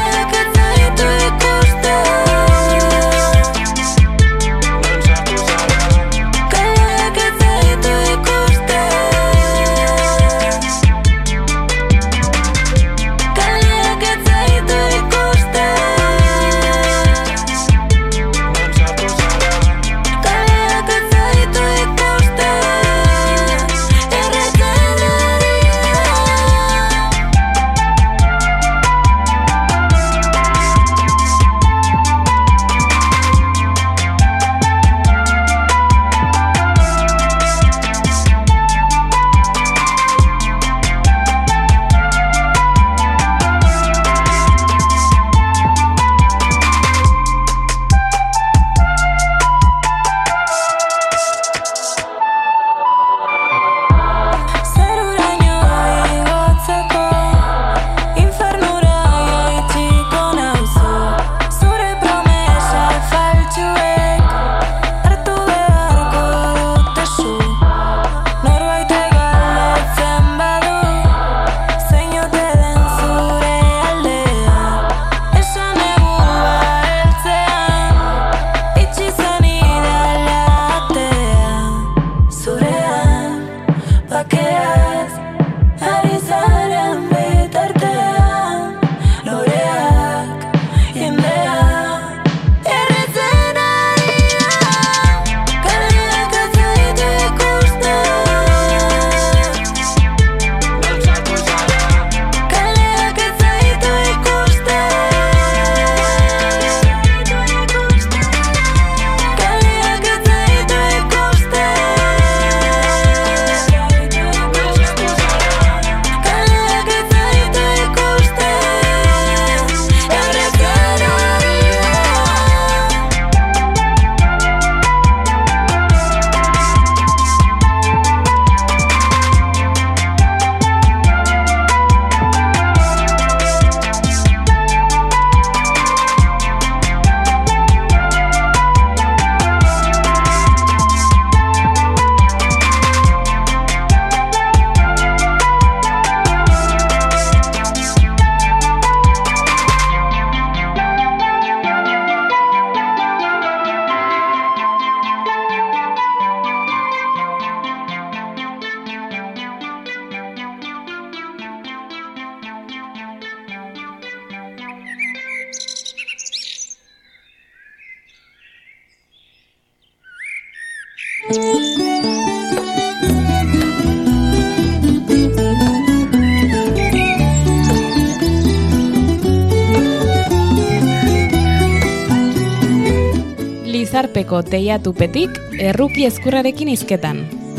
Lizarpeko teiatupetik erruki ezkurrarekin hizketan.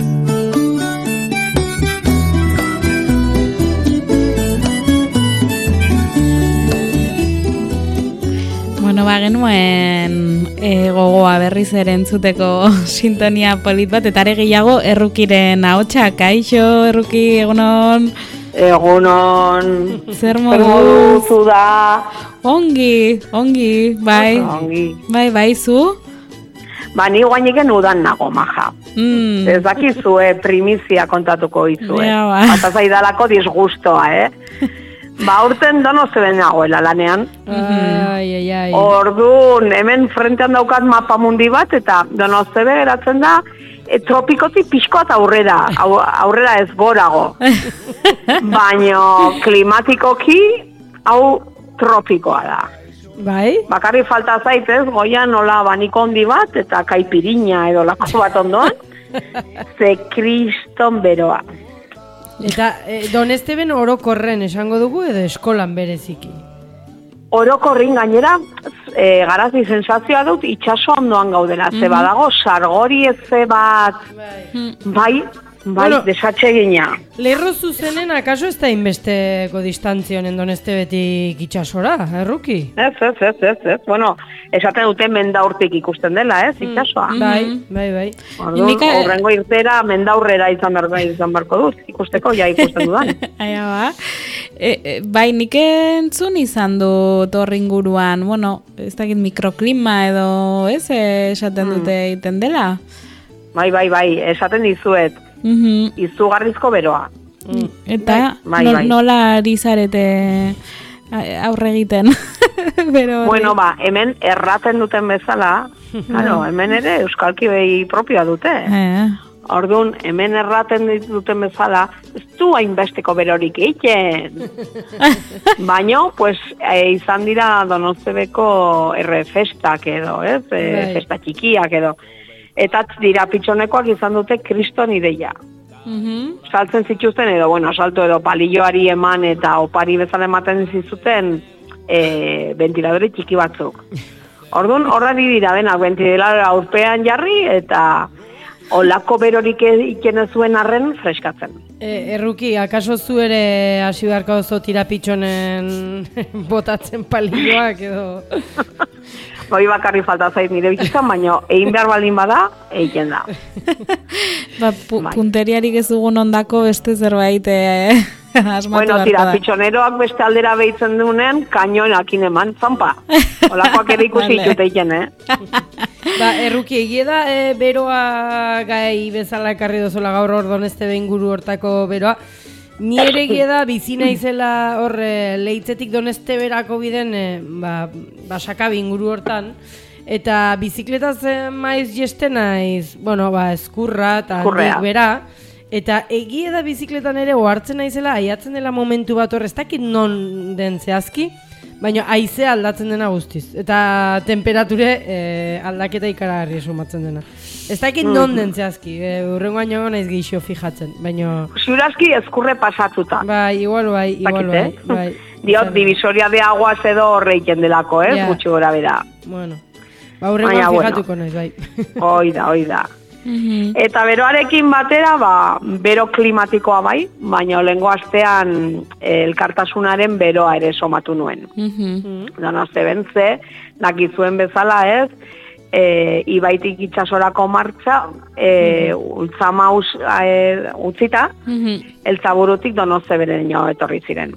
Genuen gogoa berriz ere entzuteko sintonia polit bat, eta are gehiago errukiren ahotsa. Kaixo, erruki, egunon? Egunon. Zer modu? Da? Ongi, bai. Ongi. Bai, zu? Ba, ni guainiken udan nago, maja. Ez dakizue primizia kontatuko izue. Ja, ba. Bata zaidalako disgustoa, Ba, urten Donosteben nagoela lanean. Ai. Orduan, hemen frentean daukat mapa mundi bat, eta Donostebe geratzen da, tropikotik pixkoat aurrera ez gorago. Baina klimatikoki, hau tropikoa da. Bai? Bakarri falta zaitez, goian nola baniko handi bat, eta kaipirina edo lako bat ondoan, ze kriston beroa. Eta Donesteben orokorren esango dugu edo eskolan bereziki? Orokorrin gainera, garazi sensazioa dut itxaso ondoan gaudela, ze badago sargori ez bat, bai, bueno, desatsegina. Lerro zuzenen, akaso ez da inbesteko distantzionen Donestebetik itxasora, erruki? Ez. Bueno, esaten dute mendaurtik ikusten dela, itxasoa. Bai. Orduan, horrengo irtera mendaurrera izan barko dut, ikusteko, ja ikusten dudan. Aia ba. Bai, nik entzun izan dut horri inguruan, bueno, ez dakit mikroklima edo, esaten dute egiten dela? Bai, esaten dizuet. Izugarrizko beroa. Eta nola ari zarete aurre egiten? Bueno, ba, hemen erraten duten bezala, claro, hemen ere euskalki behi propioa dute. Orduan, hemen erraten duten bezala, ez du hainbesteko berorik egiten. Baina, pues, izan dira Donostebeko festak edo, festa txikiak edo. Eta dira pitxonekoak izan dute kriston ideia. Saltzen zituzten edo, bueno, salto edo palilloari eman eta opari bezala ematen zizuten ventiladore txiki batzuk. Orduan, horrari dira denak ventiladore aurpean jarri eta olako berorik ikene zuen arren freskatzen. Erruki, akaso zu ere hasi beharko oso tira pitxonen botatzen palilloak edo... Hoi bakarri falta zait nire bizitzan, baina egin behar baldin bada, egiten da. Ba, punteriarik ez dugun ondako beste zerbait asmatu bueno, tira, pitxoneroak beste aldera behitzen dunen, kainoenakin eman, zampa. Olakoak ere ikusi ditut egiten, Ba, erruki, egie da beroa gai bezala ekarri dozola gaur Donestebe inguru hortako beroa. Ni ere da bizina izela horre Leitzetik Donesteberako biden Sakabi inguru hortan eta bizikletaz maiz jeste naiz, bueno, eskurra eta handik bera eta egie da bizikletan ere ohartzen naizela aiatzen dela momentu bat horre ez dakit non den zehazki, baina haizea aldatzen dena guztiz eta temperature aldaketa ikaragarri sumatzen dena. Ez dakit non den zehazki, urrengo aino naiz gehixo fijatzen, baina... Zurazki ezkurre pasatuta. Bai, igual bai. Diot, divisoria de aguas edo horreiken delako, gutxi gora bera. Bueno, ba, urrengoan fijatuko naiz, bai. Oida. Eta beroarekin batera, bero klimatikoa bai, baina lehengo astean elkartasunaren beroa ere somatu nuen. Donosteben ze, dakizuen bezala ez, Ibaitik itxasorako martxa Ultzamaus utzita Eltzaburutik Donosteberen etorri ziren.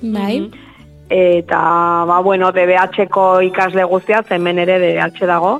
Eta, bueno, DBH-ko ikasle guztiaz, hemen ere DBH dago,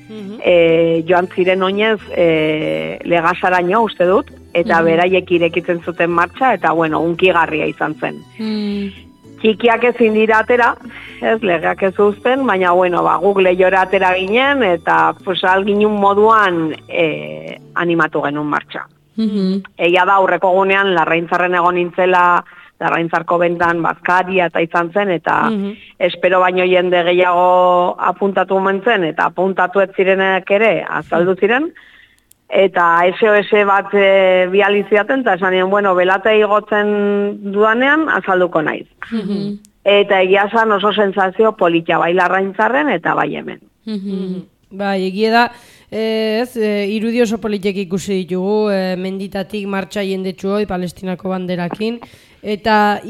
joan ziren oinez Legasaraino uste dut, eta beraiek irekitzen zuten martxa, eta, bueno, unkigarria izan zen. Txikiak ezin dira atera, legeak ez uzten, baina, bueno, guk lehiora atera ginen, eta alginun moduan animatu genuen martxa. Egia da, aurreko gunean, Larraintzarren egon nintzela, Larraintzarko bentan bazkaria eta izan zen, eta espero baino jende gehiago apuntatu mentzen, eta apuntatu ez zirenek ere azaldu ziren, eta SOS bat bializiaten, eta esan nien, bueno, belate igotzen dudanean azalduko naiz. Eta egia zan oso sensazio politia bai Larraintzarren eta bai hemen. Bai, egia da, irudi oso politek ikusi ditugu, menditatik martxa jendetsu hoi, Palestinako banderakin, eta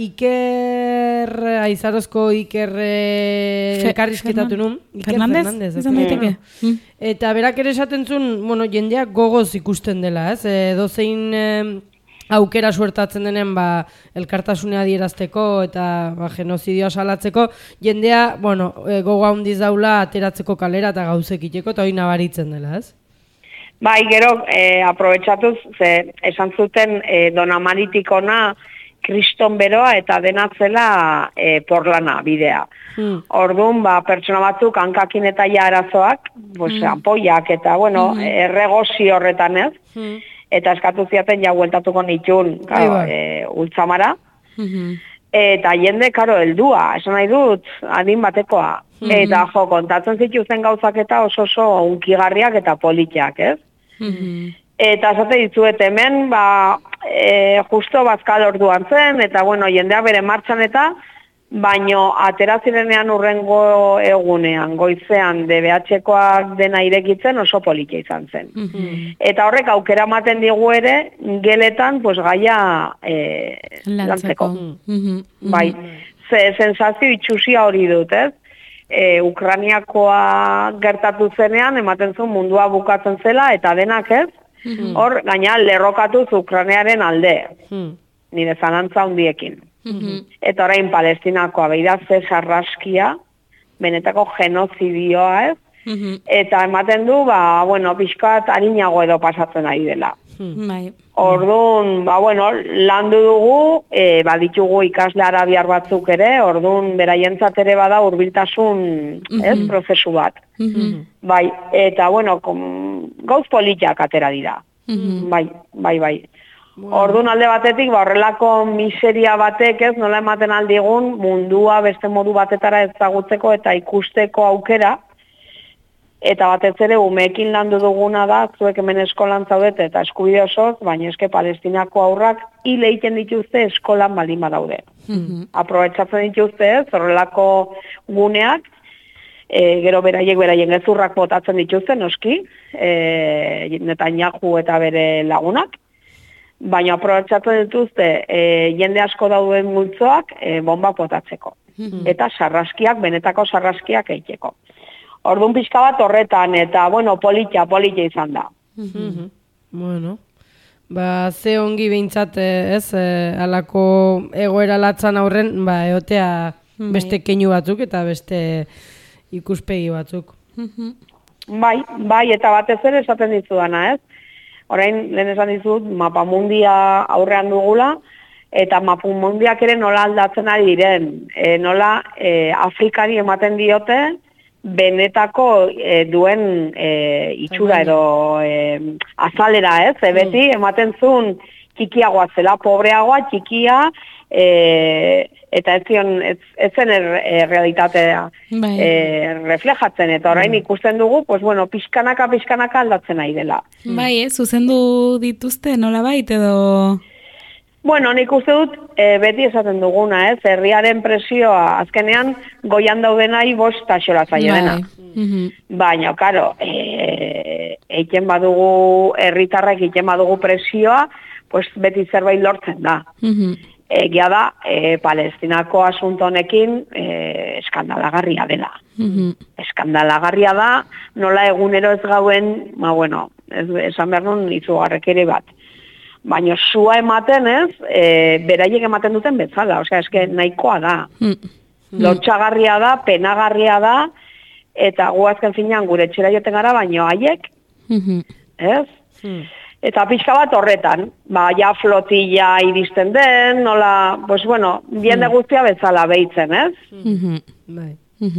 Aizarozko Iker elkarrizketatu nun. Fernandez, izan daiteke. Eta berak ere esaten zuen, bueno, jendeak gogoz ikusten dela, ez? Dozein aukera suertatzen denen elkartasunea adierazteko eta genozidioa salatzeko, jendea, bueno, gogo handiz daula ateratzeko kalera eta gauzek iteko, eta hori nabaritzen dela, ez? Bai, gero, aprobetxatuz, ze esan zuten Dona Maritikona kriston beroa eta denatzela porlana bidea. Orduan, pertsona batzuk hankakin eta arazoak, apoiak eta, bueno, erregozi horretan ez, eta eskatu ziaten bueltatuko nitun, ultzamara, eta jende, heldua, esan nahi dut, adin batekoa. Eta, kontatzen zituzen gauzak eta oso unkigarriak eta politiak, ez? Eta esate dizuet hemen, justo bazkal orduan zen, eta bueno, jendea bere martxan eta, baino aterazirenean urrengo egunean, goizean, DBH-koak dena irekitzen oso politia izan zen. Eta horrek aukera ematen digu ere, geletan, gaia lantzeko. Bai, sensazio itxusia hori dut, ez? Ukraniakoa gertatu zenean, ematen zuen mundua bukatzen zela, eta denak ez, hor, gaina lerrokatuz Ukraniaren alde, nire zalantza hundiekin. Eta orain Palestinakoa behira ze sarraskia, benetako genozidioa ez, eta ematen du, pixkat harinago edo pasatzen ari dela. Orduan, landu dugu, ditugu ikasle arabiar batzuk ere, orduan beraientzat ere bada hurbiltasun prozesu bat. Bai, eta gauz politiak atera dira. Bai. Orduan alde batetik, horrelako miseria batek ez nola ematen aldigun mundua beste modu batetara ezagutzeko eta ikusteko aukera, eta batez ere umeekin landu duguna da, zuek hemen eskolan zaudete eta eskubide osoz, baina eske Palestinako aurrak hil egiten dituzte eskolan baldin badaude. Aprobetxatzen dituzte ez, horrelako guneak, gero beraien gezurrak botatzen dituzte, noski, Netanyahu eta bere lagunak, baina aprobetxatzen dituzte jende asko dauden multzoak bombak botatzeko. Eta sarraskiak, benetako sarraskiak eiteko. Orduan pixka bat horretan, eta, politia izan da. Bueno, ze ongi behintzat, ez, alako egoera latzan aurren, egotea beste keinu batzuk eta beste ikuspegi batzuk. Bai, eta batez ere esaten dizudana, ez? Orain, lehen esan dizut, mapamundia aurrean dugula, eta mapamundiak ere nola aldatzen ari diren, nola Afrikari ematen diote, benetako duen itxura edo azalera, ez? Beti ematen zuen txikiagoa zela, pobreagoa, txikia, eta ez zen realitatea reflejatzen, eta orain ikusten dugu, pixkanaka aldatzen ari dela. Bai, zuzendu dituzte, nola bait edo... Nik uste dut beti esaten duguna, ez? Herriaren presioa azkenean goian daudenai bost axola zaiolena. Baina, karo, eiken badugu, herritarrek eiken badugu presioa, beti zerbait lortzen da. Egia da, Palestinako asunto honekin eskandalagarria dela. Eskandalagarria da, nola egunero ez gauen, esan behar nun izugarrek ere bat. Baina sua ematen ez, beraiek ematen duten bezala, eske nahikoa da. Lotxagarria da, penagarria da, eta gu azken finean gure etxera joten gara, baino haiek, ez? Eta pixka bat horretan, ja flotilla iristen den, nola, diende guztia bezala behitzen, ez? Bai.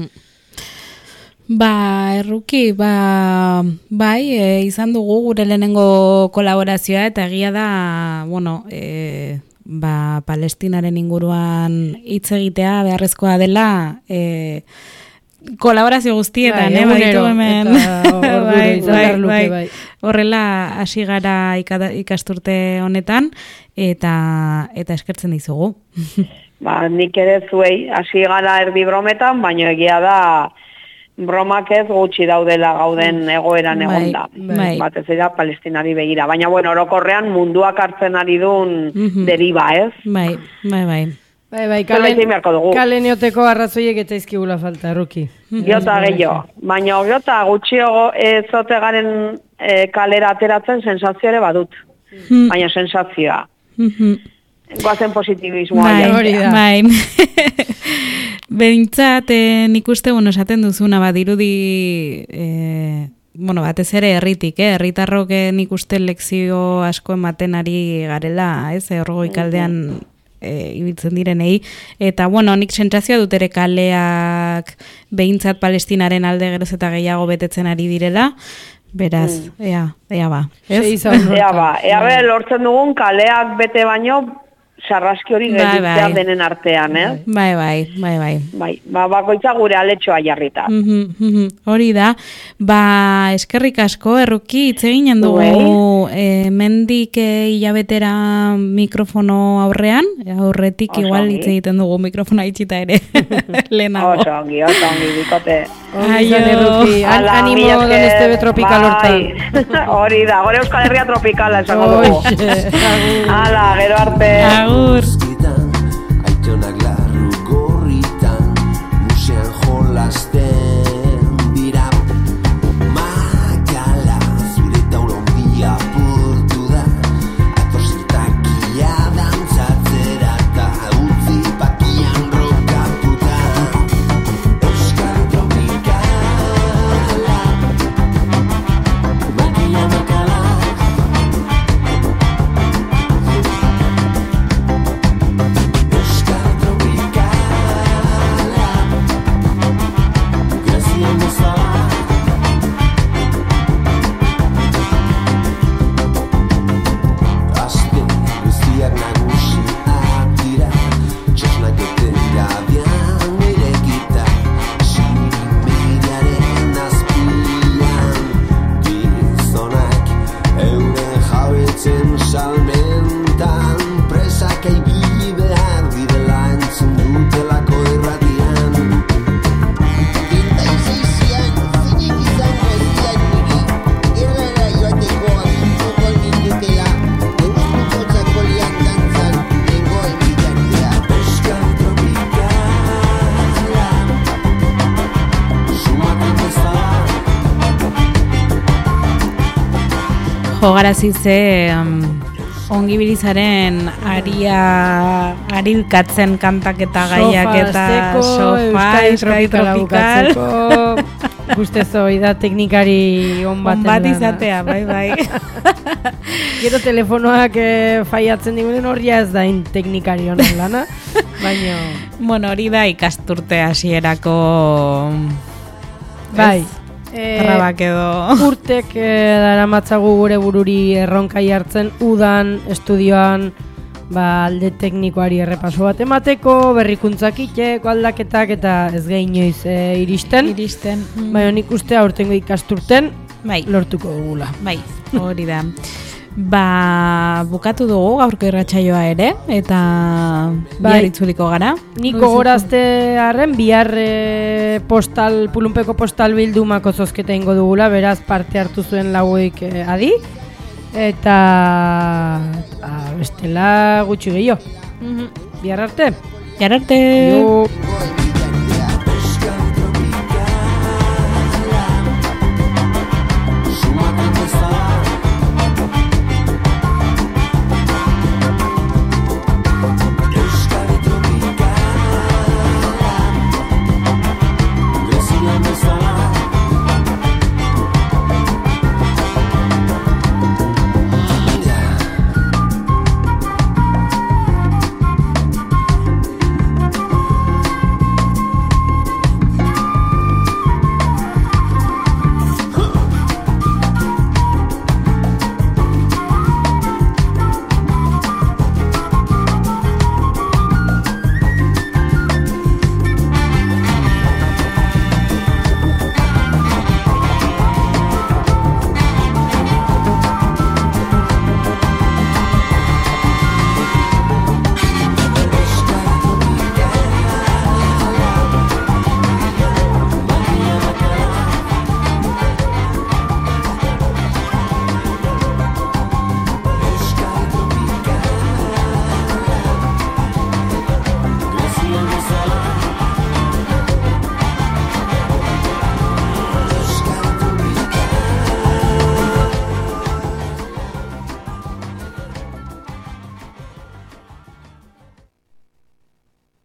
Erruki, bai, izan dugu gure lehenengo kolaborazioa, eta egia da, Palestinaren inguruan hitz egitea beharrezkoa dela, kolaborazio guztietan, baitu hemen. Bai. Horrela hasi gara ikasturte honetan, eta eskertzen dizugu. Nik ere zuei hasi gara erdi brometan, baina egia da, bromak ez gutxi daudela gauden egoeran egonda. Batez ere Palestinari begira. Baina, orokorrean munduak hartzen ari duen deriba, ez? Bai. Kale neoteko arrazoiek eta izkigula falta, Ruki. Giota gehiago. Baina, giota gutxiago zote garen kalera ateratzen sensazio ere badut. Baina sensazioa. Goazen positibismoa. Bai. Behintzat, nik uste, esaten duzuna, dirudi bueno, batez ere herritik, herritarrok nik uste lekzio asko ematen ari garela, ez, goikaldean ibiltzen direnei, eta bueno, nik sentsazioa dut ere kaleak behintzat Palestinaren alde geroz eta gehiago betetzen ari direla, beraz, ea ba. Ea be, lortzen dugun kaleak bete baino, sarraski hori gelditzea denen artean, Bai. Bakoitza gure aletxoa jarrita. Hori da, eskerrik asko, Erruki, hitz eginen dugu mendik hilabetera mikrofono aurrean, aurretik igual hitz egiten dugu mikrofono itxita ere, lehenago. Oso ongi, bikote. Erruki, animo Donestebe tropikal hortan. Hori da, gore Euskal Herria tropikala esango dugu. Hala, gero arte. Agur. Aitonak larru gorritan, musean jolasten dira. Makala, zure tauron bila purtu da, atorzeltakia dantzatzera eta utzi pakian rokatuta. Euskal tropikala, makila makala. Salmentan presak ibili behar direla entzun dutelako irratian. Eta izizian zinik izango zian niri, gerrara joateko agintuko nindutela, eustuko txakolian dantzan nengoen bitartea. Euskal tropikala, sumaten bezala. Jogarazi ze ongibilizaren arilkatzen kantak eta gaiak eta sofa, tropikal. Gustezo, da teknikari on bat izatea, bai. Gero telefonoak faiatzen digunen horria ez da teknikari honen lana, baina... Bueno, hori da ikasturte hasierako... Bai. Trabak edo... Urtek daramatzagu gure bururi erronkai hartzen, udan, estudioan, alde teknikoari errepaso bat emateko, berrikuntzak iteko, aldaketak eta ez gehi inoiz iristen. Baina nik uste aurtengo ikasturten lortuko dugula. Bai, hori da. Bukatu dugu gaurko irratsaioa ere, eta bihar itzuliko gara. Niko goraztearen bihar pulunpeko postal bildumako zozketa ingo dugula, beraz parte hartu zuen lauik adi, eta bestela gutxi gehiago. Bihar arte. Bihar arte.